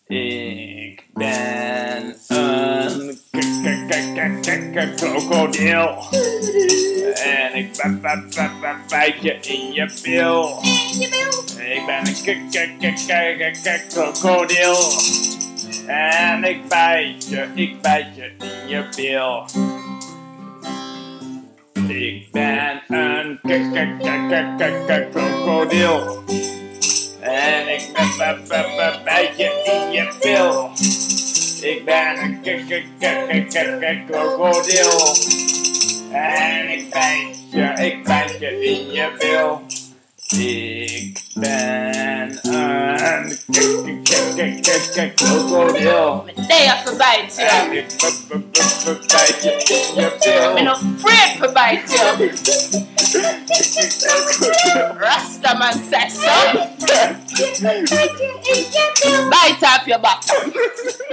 Ik ben een krokodil. En ik bijt je in je bil. Ik ben een krokodil. En ik bijt je in je bil. Ik ben een krokodil. En ik bijt je in je bil. Ik ben een krokodil. En ik bijt je in je bil. Ik ben een krokodil. Nee, ik verbijt je. En ik bijt je in je bil. Ik ben nog vreed verbijt je. Rastaman says so. Bite off your back.